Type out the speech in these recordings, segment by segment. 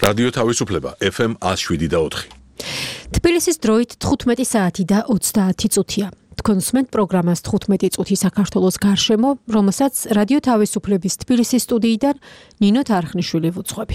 რადიო თავისუფლება FM 107.4. თბილისის დროით 15 საათი და 30 წუთია. თქვენ უსმენთ პროგრამას 15 წუთი საქართველოს გარშემო, რომელსაც რადიო თავისუფლების თბილისის სტუდიიდან ნინო თარხნიშვილი ვუძღვები.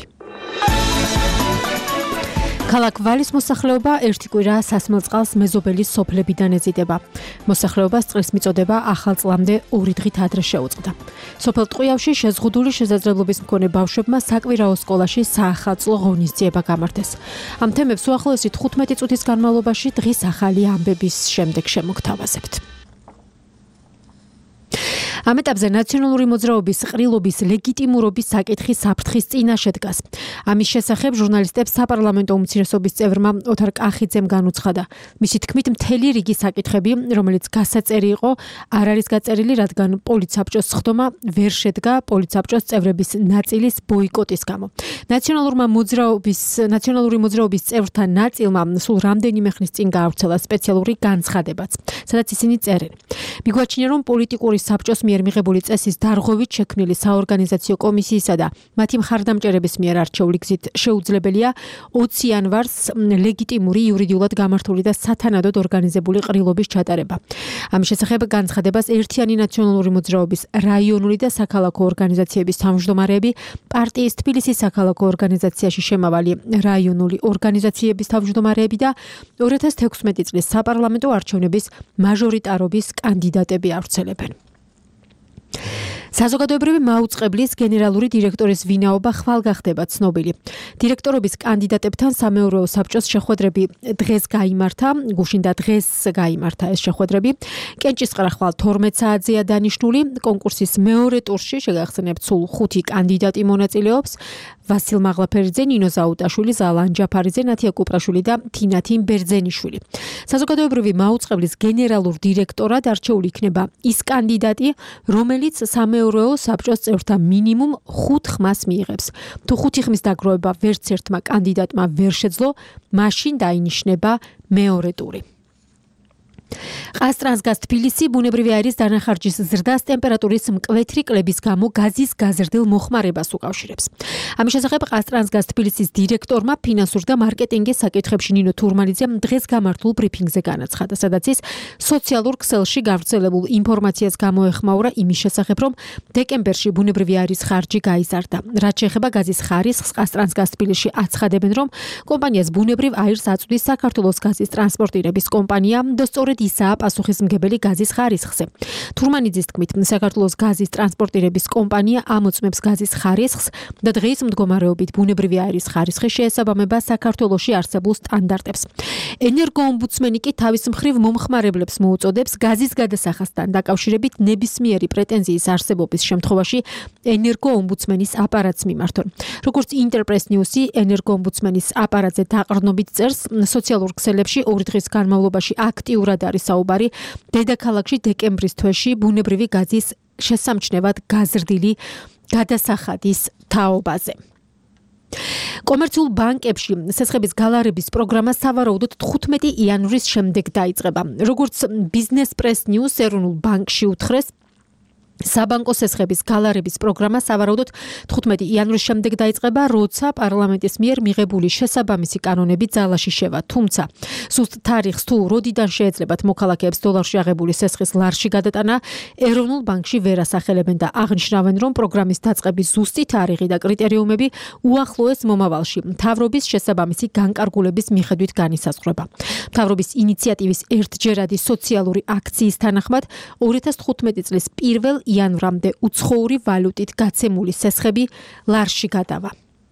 ქალაქ ვალის მოსახლეობა ერთი კვირა სასმელწყალს მეზობელის სოფლებიდან ეზიდება. მოსახლეობას წყლის მიწოდება ახალ წლამდე 2 დღით ადრე შეუწყდა. სოფელ ტყვიავში შეზღუდული შესაძლებლობის მქონე ბავშვებმა საკვირაო სკოლაში საახალწლო ღონისძიება გამართეს. ამ თემებს უახლოესი 15 წუთის განმავლობაში დღის ახალი ამბების შემდეგ შემოგთავაზებთ. ამ ეტაპზე ნაციონალური მოძრაობის ყრილობის ლეგიტიმურობის საკითხი საფრთხის წინაშე დგას. ამის შესახებ ჟურნალისტებს საპარლამენტო უმცირესობის წევრმა ოთარ კახიძემ განუცხადა. მისი თქმით, მთელი რიგი საკითხები, რომელიც გასაწერი იყო, არ არის გაწერილი, რადგან პოლიცაბჭოს სხდომა ვერ შედგა პოლიცაბჭოს წევრების ნაწილის ბოიკოტის გამო. ნაციონალური მოძრაობის წევრთა ნაწილმა სულ რამდენიმე ხნის წინ გაავრცელა სპეციალური განცხადებაც, სადაც ისინი წერენ. მიგვაჩნია, რომ პოლიტიკური საბჭოს მიერ მიღებული წესის დარღვევით შექმნილი საორგანიზაციო კომისიისა და მათი მხარდამჭერების მიერ არჩეული გზით შეუძლებელია 20 იანვარს ლეგიტიმური იურიდიულად გამართული და სათანადოდ ორგანიზებული ყრილობის ჩატარება. ამის შესახებ განცხადებას ერთიანი ნაციონალური მოძრაობის რაიონული და საქალაქო ორგანიზაციების თავმჯდომარეები, პარტიის თბილისის საქალაქო ორგანიზაციაში შემავალი რაიონული ორგანიზაციების თავმჯდომარეები და 2016 წლის საპარლამენტო არჩევნების მაჟორიტარობის კანდიდატები ავრცელებენ. საზოგადოებრივი მაუწყებლის გენერალური დირექტორის ვინაობა ხვალ გახდება ცნობილი. დირექტორობის კანდიდატებთან სამეურვეო საბჭოს შეხვედრები დღეს გაიმართა, გუშინ და დღეს გაიმართა ეს შეხვედრები. კენჭისყრა ხვალ 12 საათზეა დანიშნული. კონკურსის მეორე ტურში შეგახსენებთ სულ 5 კანდიდატი მონაწილეობს. ვასილ მაღლაფერიძე, ნინო ზაუტაშვილი, ზალან ჯაფარიძე, ნათია კუპრაშვილი და თინათი ბერძენიშვილი. საზოგადოებრივი მაუწყებლის გენერალურ დირექტორად არჩეული იქნება ის კანდიდატი, რომელიც სამეურვეო საბჭოს წევრთა მინიმუმ 5 ხმას მიიღებს. თუ 5 ხმის დაგროვება ვერც ერთმა კანდიდატმა ვერ შეძლო, მაშინ დაინიშნება მეორე ტური. ყაზტრანსგაზ თბილისი ბუნებრივი აირის დანახარჯის ზრდას ტემპერატურის მკვეთრი კლების გამო გაზის გაზრდილ მოხმარებას უკავშირებს. ამის შესახებ ყაზტრანსგაზ თბილისის დირექტორმა ფინანსურ და მარკეტინგის საკითხებში ნინო თურმანიძემ დღეს გამართულ ბრიფინგზე განაცხადა, სადაც ის სოციალურ ქსელში გავრცელებულ ინფორმაციას გამოეხმაურა იმის შესახებ, რომ დეკემბერში ბუნებრივი აირის ხარჯი გაიზარდა. რაც შეეხება გაზის ხარისხს, ყაზტრანსგაზ თბილისში აცხადებენ, რომ კომპანიას ბუნებრივ აირს აწვდის საქართველოს გაზის ტრანსპორტირების კომპანია და სწორედ ისაა პასუხისმგებელი გაზის ხარისხზე. თურმანიძის თქმით, საქართველოს გაზის ტრანსპორტირების კომპანია ამოწმებს გაზის ხარისხს და დღის მდგომარეობით ბუნებრივი აირის ხარისხი შეესაბამება საქართველოში არსებულ სტანდარტებს. ენერგოომბუდსმენი კი თავის მხრივ მომხმარებლებს მოუწოდებს გაზის გადასახადთან დაკავშირებით ნებისმიერი პრეტენზიის არსებობის შემთხვევაში ენერგოომბუდსმენის აპარატს მიმართონ. როგორც ინტერპრეს ნიუსი ენერგოომბუდსმენის აპარატზე დაყრდნობით წერს, სოციალურ ქსელებში 2 დღის განმავლობაში აქტიურად არის საუბარი დედაქალაქში დეკემბრის თვეში ბუნებრივი გაზის შესამჩნევად გაზრდილი გადასახადის თაობაზე. კომერციულ ბანკებში სესხების გალარების პროგრამა სავარაუდოდ 15 იანვრის შემდეგ დაიწყება. როგორც ბიზნეს პრეს ნიუს ეროვნულ ბანკში უთხრეს, საბანკო სესხების გალარების პროგრამა სავარაუდოდ 15 იანვრის შემდეგ დაიწყება, როცა პარლამენტის მიერ მიღებული შესაბამისი კანონები ძალაში შევა. თუმცა, ზუსტ თარიღს თუ როდიდან შეეძლებათ მოქალაქეებს დოლარში აღებული სესხის ლარში გადატანა, ეროვნულ ბანკში ვერ ასახელებენ და აღნიშნავენ, რომ პროგრამის დაწყების ზუსტი თარიღი და კრიტერიუმები უახლოეს მომავალში მთავრობის შესაბამისი განკარგულების მიხედვით განისაზღვრება. მთავრობის ინიციატივის ერთჯერადი სოციალური აქციის თანახმად 2015 წლის 1 იანვრამდე უცხოური ვალუტით გაცემული სესხები ლარში გადავა.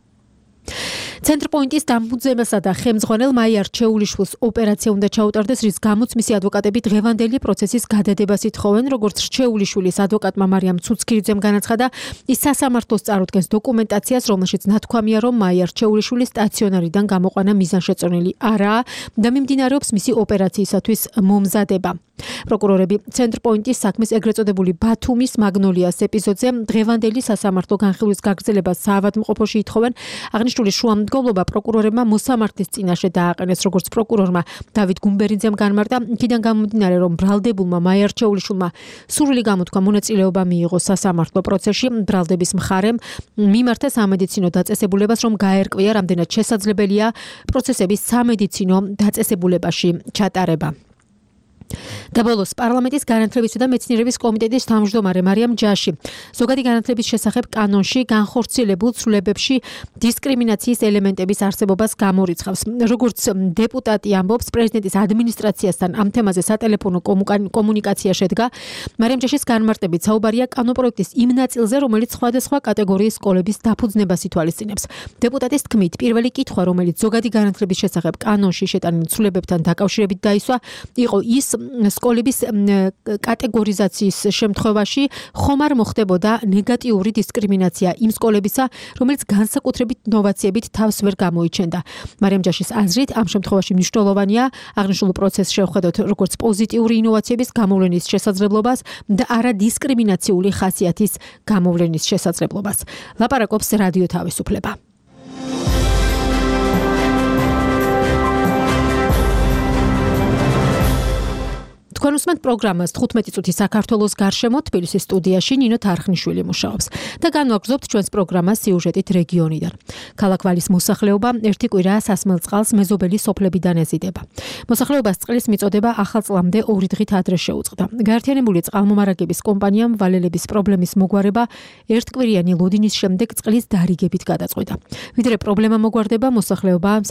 ცენტრპოინტის დამფუძნებელსა და ხელმძღვანელ მაია რჩეულიშვილს ოპერაცია უნდა ჩაუტარდეს, რის გამოც მისი ადვოკატები დღევანდელი პროცესის გადადებას ითხოვენ. როგორც რჩეულიშვილის ადვოკატმა მარიამ ცუცქირიძემ განაცხადა, ის სასამართლოს წარუდგენს დოკუმენტაციას, რომელშიც ნათქვამია, რომ მაია რჩეულიშვილის სტაციონარიდან გამოყვანა მიზანშეწონილი არაა და მიმდინარეობს მისი ოპერაციისათვის მომზადება. პროკურორები ცენტრპოინტის საქმის ეგრეთ წოდებული ბათუმის მაგნოლიას ეპიზოდზე დღევანდელი სასამართლო განხილვის გაგრძელებას საავადმყოფოში ითხოვენ. აღნიშნულ აღნიშნული შუამდგომლობა პროკურორებმა მოსამართლის წინაშე დააყენეს, როგორც პროკურორმა დავით გუმბერიძემ განმარტა, იქიდან გამომდინარე, რომ ბრალდებულმა მაიარჩეულიშვილმა სურვილი გამოთქვა მონაწილეობა მიიღო სასამართლო პროცესში, ბრალდების მხარემ მიმართა სამედიცინო დაწესებულებას, რომ გაერკვია, რამდენად შესაძლებელია პროცესების სამედიცინო დაწესებულებაში ჩატარება. და ბოლოს პარლამენტის განათლებისა და მეცნიერების კომიტეტის თავმჯდომარე მარიამ ჯაში ზოგადი განათლების შესახებ კანონში განხორციელებულ ცვლილებებში დისკრიმინაციის ელემენტების არსებობას გამორიცხავს. როგორც დეპუტატი ამბობს, პრეზიდენტის ადმინისტრაციასთან ამ თემაზე სატელეფონო კომუნიკაცია შედგა. მარიამ ჯაშის განმარტებით საუბარია კანონპროექტის იმ ნაწილზე, რომელიც სხვადასხვა კატეგორიის სკოლების დაფუძნებას ითვალისწინებს. დეპუტატის თქმით, პირველი კითხვა, რომელიც ზოგადი განათლების შესახებ კანონში შეტანილ ცვლილებებთან დაკავშირებით დაისვა, იყო ის, სკოლების კატეგორიზაციის შემთხვევაში ხომ არ მოხდებოდა ნეგატიური დისკრიმინაცია იმ სკოლებისა, რომელიც განსაკუთრებით ნოვაციებით თავს ვერ გამოიჩენდა. მარიამ ჯაშის აზრით, ამ შემთხვევაში მნიშვნელოვანია აღნიშნულ პროცესს შევხედოთ როგორც პოზიტიური ინოვაციების გამოვლენის შესაძლებლობას და არა დისკრიმინაციული ხასიათის გამოვლენის შესაძლებლობას. ლაპარაკობს რადიო თავისუფლება. თქვენ უსმენთ პროგრამას 15 წუთი საქართველოს გარშემო, თბილისის სტუდიაში ნინო თარხნიშვილი მუშაობს და განვაგრძობთ ჩვენს პროგრამას სიუჟეტით რეგიონიდან. ქალაქ ვალის მოსახლეობა ერთი კვირაა სასმელწყალს მეზობელი სოფლებიდან ეზიდება. მოსახლეობას წყლის მიწოდება ახალ წლამდე 2 დღით ადრე შეუწყდა. გაერთიანებული წყალმომარაგების კომპანიამ ვალელების პრობლემის მოგვარება ერთკვირიანი ლოდინის შემდეგ წყლის დარიგებით გადაწყვიტა. ვიდრე პრობლემა მოგვარდება, მოსახლეობას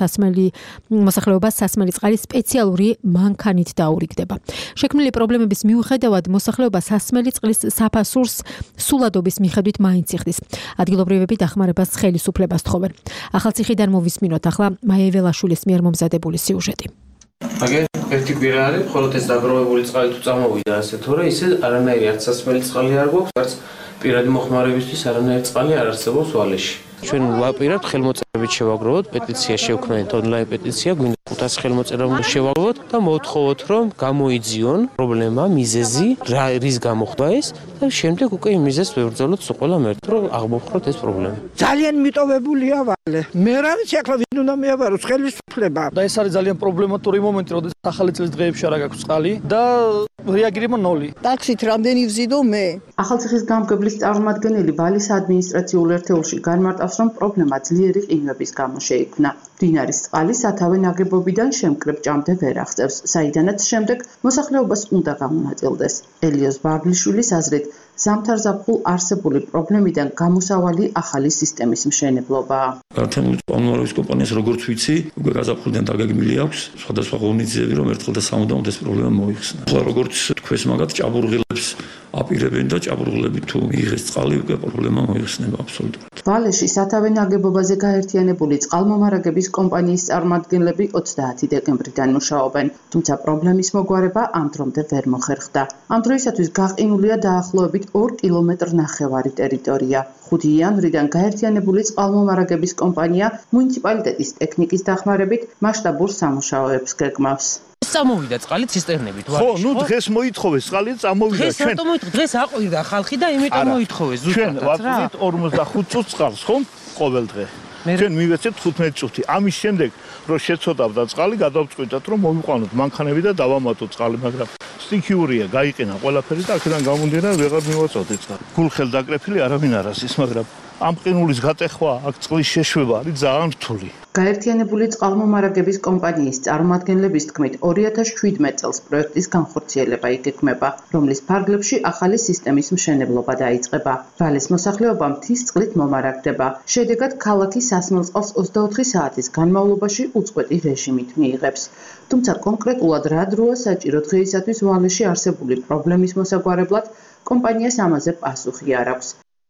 სასმელი წყალი სპეციალური მანქანით დაურიგდება. შექმნილი პრობლემების მიუხედავად მოსახლეობა სასმელი წყლის საფასურს სულადობის მიხედვით მაინც იხდის. ადგილობრივები დახმარებას ხელისუფლებას თხოვენ. ახალციხიდან მოვისმინოთ ახლა მაია ველაშვილის მიერ მომზადებული სიუჟეტი. აგერ ერთი კვირა არის, ხოლოდ ეს დაგროვებული წყალი თუ წამოვიდა ასე თორე, ისე არანაირი არც სასმელი წყალი არ გვაქვს, არც პირადი მოხმარებისთვის არანაირი წყალი არ არსებობს ვალეში. ჩვენ ვაპირებთ ხელმოწერებით შევაგროვოთ, პეტიცია შევქმნით, ონლაინ პეტიცია, გვინდა 500 ხელმოწერა შევაგროვოთ და მოვთხოვოთ, რომ გამოიძიონ პრობლემა, მიზეზი, რის გამო ხდება ეს და შემდეგ უკვე იმ მიზეზს ვებრძოლოთ ყველა მერტ, რომ აღმოფხვროთ ეს პრობლემა. ძალიან მიტოვებულია ვალე. მე რა ვიცი, ახლა ვინ უნდა მიაბაროს ხელისუფლება. და ეს არის ძალიან პრობლემატური მომენტი, როდესაც ახალი წლის დღეებში არ აქვს წყალი და რეაგირება 0. ტაქსით რამდენი ვზიდო მე? ახალციხის გამგებლის წარმომადგენელი ვალის ადმინისტრაციულ ერთეულში განმარტავს, რომ პრობლემა ძლიერი ყინვების გამო შეიქმნა. მდინარის წყალი სათავე ნაგებობიდან შემკრებ ჭამდე ვერ აღწევს, საიდანაც შემდეგ მოსახლეობას უნდა გამონაწილდეს. ელიოზ ბარგლიშვილის აზრით, ზამთარ-ზაფხულ არსებული პრობლემიდან გამოსავალი ახალი სისტემის მშენებლობაა. გაერთიანებული წყალმომარაგების კომპანიას როგორც ვიცი, უკვე გაზაფხულიდან დაგეგმილი აქვს სხვადასხვა ღონისძიებები, რომ ერთხელ და სამუდამოდ ეს პრობლემა მოიხსნა. ახლა როგორც თქვენს მაგათ ჭაბურღილებს აპირებენ და ჭაბურღილები თუ მიიღეს წყალი, უკვე პრობლემა მოიხსნება აბსოლუტურად. ვალეში სათავე ნაგებობაზე გაერთიანებული წყალმომარაგების კომპანიის წარმომადგენლები 30 დეკემბრიდან მუშაობენ, თუმცა პრობლემის მოგვარება ამ დრომდე ვერ მოხერხდა. ამ დროისათვის გაყინულია დაახლოებით 2,5 კილომეტრი ტერიტორია. 5 იანვრიდან გაერთიანებული წყალმომარაგების კომპანია მუნიციპალიტეტის ტექნიკის დახმარებით მასშტაბურ სამუშაოებს გეგმავს. წამოვიდა წყალი ცისტერნებით. ხო, ნუ დღეს მოითხოვეს წყალი, წამოვიდა ჩვენ. დღეს აყვირდა ხალხი და იმიტომ მოითხოვეს ზუსტად. ჩვენ ვაკვირდით 45 წუთს წყალს, ხომ? ყოველ დღე. ჩვენ მივეცეთ 15 წუთი. ამის შემდეგ, რომ შეცოდავდა წყალი, გადავწყვიტეთ, რომ მოვიყვანოთ მანქანები და დავამატოთ წყალი, მაგრამ სტიქიურია, გაიყენა ყველაფერი და აქედან გამომდინარე ვეღარ მივაწოდეთ წყალი. გულხელდაკრეფილი არავინ არ არის, მაგრამ ამ ყინულის გატეხვა, აქ წყლის შეშვება არის ძალიან რთული. გაერთიანებული წყალმომარაგების კომპანიის წარმომადგენლების თქმით, 2017 წელს პროექტის განხორციელება იგეგმება, რომლის ფარგლებში ახალი სისტემის მშენებლობა დაიწყება. ვალეს მოსახლეობა მთის წყლით მომარაგდება. შედეგად ქალაქი სასმელწყალს 24 საათის განმავლობაში უწყვეტი რეჟიმით მიიღებს. თუმცა კონკრეტულად რა დროა საჭირო დღეისათვის ვალეში არსებული პრობლემის მოსაგვარებლად, კომპანიას ამაზე პასუხი არ აქვს.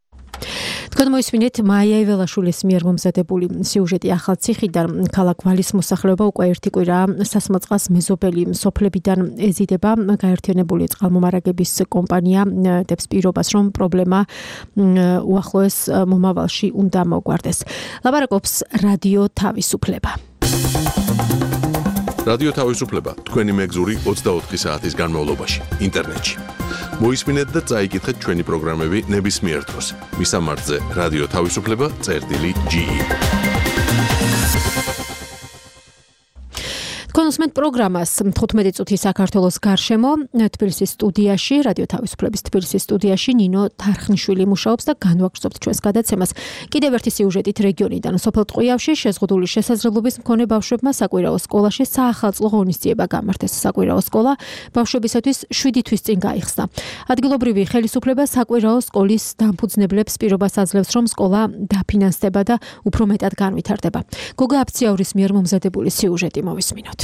თქვენ მოისმინეთ მაია ველაშვილის მიერ მომზადებული სიუჟეტი ახალციხიდან. ქალაქ ვალის მოსახლეობა უკვე ერთი კვირა სასმელწყალს მეზობელი სოფლებიდან ეზიდება. გაერთიანებული წყალმომარაგების კომპანია დებს პირობას, რომ პრობლემა უახლოეს მომავალში უნდა მოგვარდეს. ლაპარაკობს რადიო თავისუფლება. რადიო თავისუფლება თქვენი მეგზური 24 საათის განმავლობაში ინტერნეტში. მოისმინეთ და წაიკითხეთ ჩვენი პროგრამები ნებისმიერ დროს. მისამართზე რადიო თავისუფლება.ge კონსმენტ პროგრამას 15 წუთი საქართველოს გარშემო თბილისის სტუდიაში, რადიო თავისუფლების თბილისის სტუდიაში ნინო თარხნიშვილი მუშაობს და განვაგრძობთ ჩვენს გადაცემას. კიდევ ერთი სიუჟეტით რეგიონიდან სოფელ ტყვიავში შეზღუდული შესაძლებლობის მქონე ბავშვებმა საკვირაო სკოლაში საახალწლო ღონისძიება გამართეს. საკვირაო სკოლა ბავშვებისათვის 7 თვის წინ გაიხსნა. ადგილობრივი ხელისუფლება საკვირაო სკოლის დამფუძნებლებს პირობას აძლევს, რომ სკოლა დაფინანსდება და უფრო მეტად განვითარდება. გოგა აფციაურის მიერ მომზადებული სიუჟეტი მოვისმინოთ.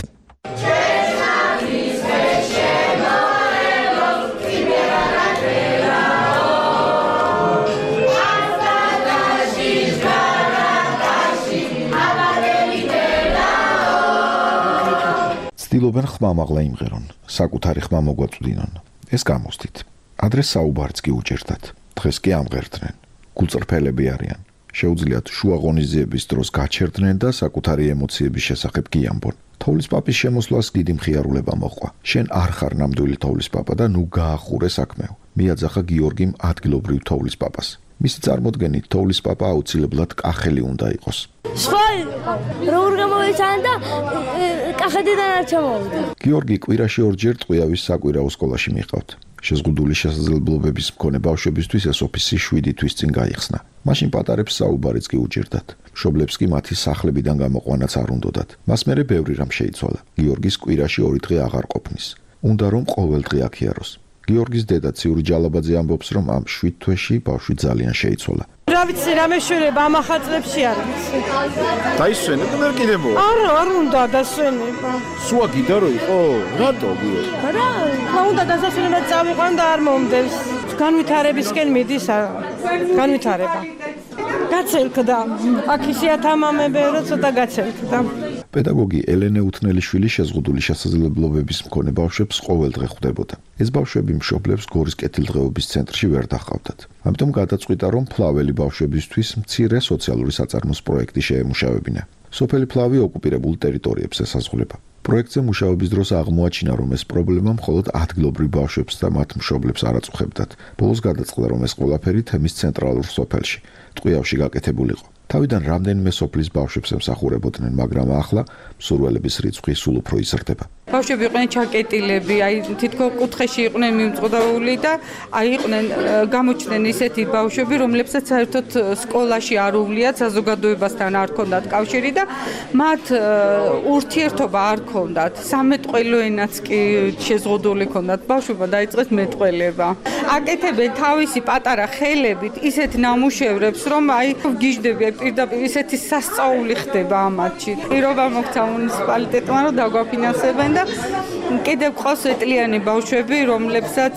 ცდილობენ ხმამაღლა იმღერონ, საკუთარი ხმა მოგვაწვდინონ. ეს გამოსდით. ადრე საუბარიც კი უჭირდათ. დღეს კი ამღერდნენ. გულწრფელები არიან. შეუძლიათ შუა ღონისძიების დროს გაჩერდნენ და საკუთარი ემოციების შესახებ კი ამბონ. თოვლის პაპის შემოსვლას დიდი მხიარულება მოყვა. შენ არ ხარ ნამდვილი თოვლის პაპა და ნუ გაახურე საქმეო. მიაძახა გიორგიმ ადგილობრივ თოვლის პაპას. მისი წარმოდგენით თოვლის პაპა აუცილებლად კახელი უნდა იყოს. სხვა როგორ გამოიცან და კახედიდან არ ჩამოვიდა. გიორგი კვირაში ორჯერ ტყვიავის საკვირაო სკოლაში მიყავთ. შეზღუდული შესაძლებლობების მქონე ბავშვებისთვის ეს ოფისი 7 თვის წინ გაიხსნა. მაშინ პატარებს საუბარიც კი უჭირდათ. მშობლებს კი მათი სახლებიდან გამოყვანაც არ უნდოდათ. მას მერე ბევრი რამ შეიცვალა. გიორგის კვირაში 2 დღე აღარ ყოფნის. უნდა რომ ყოველ დღე აქ იაროს. გიორგის დედა ციური ჯალაბაძე ამბობს, რომ ამ 7 თვეში ბავშვი ძალიან შეიცვალა. რა ვიცი, რა მეშვერება ამ ახალწლებში არ ვიცი. დაისვენებ და კიდე მო. არ უნდა დასვენება. სუა გიდარო იყო? რატო გიორგი? რა უნდა დასვენება წავიყვან და არ მომდევს. განვითარებისკენ მიდის განვითარება. გაცელკდა. აქ ისიათამამებე რო ცოტა გაცელკდა. პედაგოგი ელენე უთნელიშვილი შეზღუდული შესაძლებლობების მქონე ბავშვებს ყოველდღე ხვდებოდა. ეს ბავშვები მშობლებს გორის კეთილდღეობის ცენტრში ვერ დახავდათ. ამიტომ გადაწყვიტა, რომ ფლაველი ბავშვებისთვის მცირე სოციალური საწარმოს პროექტი შეემუშავებინა. სოფელი ფლავი ოკუპირებულ ტერიტორიებს ესაზღვრება. პროექტზე მუშაობის დროს აღმოაჩინა, რომ ეს პრობლემა მხოლოდ ადგილობრივ ბავშვებს და მათ მშობლებს არ აწუხებდათ. ბოლოს გადაწყდა, რომ ეს ყველაფერი თემის ცენტრალურ სოფელში, ტყვიავში გაკეთებულიყო. თავიდან რამდენიმე სოფლის ბავშვებს ემსახურებოდნენ, მაგრამ ახლა მსურველების რიცხვი სულ უფრო იზრდება. ბავშვები იყვნენ ჩაკეტილები, თითქოს კუთხეში იყვნენ მიმწყდაული და იყვნენ გამოჩნდნენ ისეთი ბავშვები, რომლებსაც საერთოდ სკოლაში არ უვლიათ, საზოგადოებასთან არ ჰქონდათ კავშირი და მათ ურთიერთობა არ ჰქონდათ. სამეტყველო ენაც კი შეზღუდული ჰქონდათ. ბავშვებმა დაიწყეს მეტყველება. აკეთებენ თავისი პატარა ხელებით ისეთ ნამუშევრებს, რომ გიждები პირდაპირ ისეთი სასწაული ხდება ამათში. პირობა მოგცა მუნიციპალიტეტმა, რომ დაგვაფინანსებენ და კიდევ ყავს ეტლიანი ბავშვები, რომლებსაც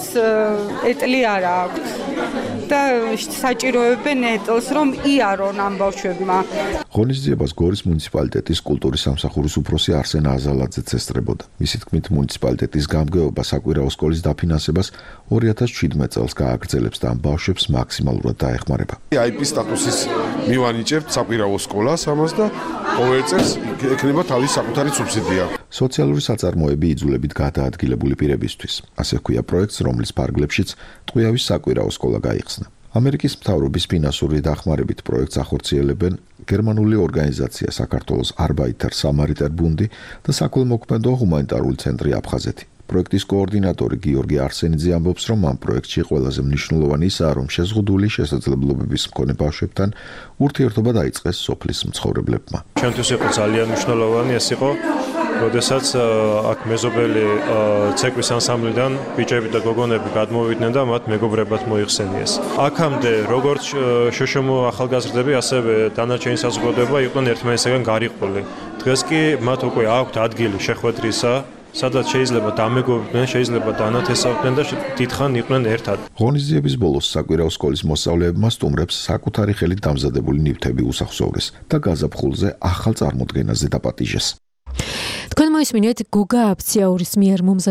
ეტლი არ აქვთ. და საჭიროებენ ეტლს, რომ იარონ ამ ბავშვებმა. ღონისძიებას გორის მუნიციპალიტეტის კულტურის სამსახურის უფროსი არსენ აზალაძეც ესწრებოდა. მისი თქმით, მუნიციპალიტეტის გამგეობა საკვირაო სკოლის დაფინანსებას 2017 წელს გააგრძელებს და ამ ბავშვებს მაქსიმალურად დაეხმარება. IP სტატუსის მივანიჭებთ საკვირაო სკოლას ამას და ყოველ წელს ექნება თავის საკუთარი სუბსიდია. სოციალური საწარმოები იძულებით გადაადგილებული პირებისთვის. ასე ჰქვია პროექტს, რომლის ფარგლებშიც ტყვიავის საკვირაო სკოლა გაიხსნა. ამერიკის მთავრობის ფინანსური დახმარებით პროექტს ახორციელებენ გერმანული ორგანიზაცია საქართველოს Arbeiter Samariter Bund და საქველმოქმედო ჰუმანიტარული ცენტრი აფხაზეთი. პროექტის კოორდინატორი გიორგი არსენიძე ამბობს, რომ ამ პროექტში ყველაზე მნიშვნელოვანი ისაა, რომ შეზღუდული შესაძლებლობების მქონე ბავშვებთან ურთიერთობა დაიწყეს სოფლის მცხოვრებლებმა. ჩვენთვის იყო ძალიან მნიშვნელოვანი ეს იყო, როდესაც აქ მეზობელი ცეკვის ანსამბლიდან ბიჭები და გოგონები გადმოვიდნენ და მათ მეგობრებად მოიხსენიეს. აქამდე როგორც შოშომო ახალგაზრდები, ასევე დანარჩენი საზოგადოება იყვნენ ერთმანეთისგან გარიყული. დღეს კი მათ უკვე აქვთ ადგილი შეხვედრისა, სადაც შეიძლება დამეგობრდნენ, შეიძლება დანათესავდნენ და დიდხან იყვნენ ერთად. ღონისძიების ბოლოს საკვირაო სკოლის მოსწავლეებმა სტუმრებს საკუთარი ხელით დამზადებული ნივთები უსახსოვრეს და გაზაფხულზე ახალ წარმოდგენაზე დაპატიჟეს. თქვენ მოისმინეთ გოგა აფციაურის მიერ